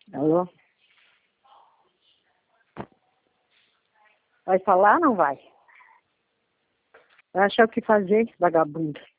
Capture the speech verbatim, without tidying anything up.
Alô? Vai falar ou não vai? Vai achar o que fazer, vagabundo.